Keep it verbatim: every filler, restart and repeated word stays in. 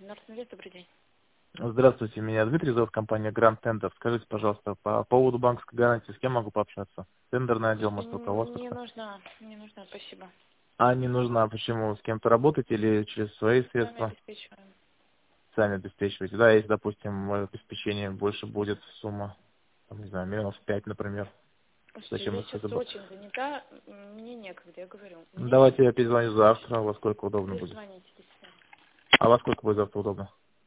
Норсинвест, добрый день. Здравствуйте, меня Дмитрий зовут, компания Grand Tender. Скажите, пожалуйста, по поводу банковской гарантии, с кем могу пообщаться? Тендерный отдел, Слушайте, может, н- руководство не кто? нужна, не нужна, спасибо. А, не нужна. Почему? С кем-то работаете или через свои Сами средства обеспечиваем. сами обеспечиваете? Да, если, допустим, мое обеспечение больше будет сумма, там, не знаю, миллионов пять, например. Слушайте, Зачем я их сейчас забрать? очень занята, м, мне некогда, я говорю, мне Давайте я некогда. перезвоню завтра, во сколько удобно будет. Перезвоните, до свидания. А во сколько будет завтра удобно?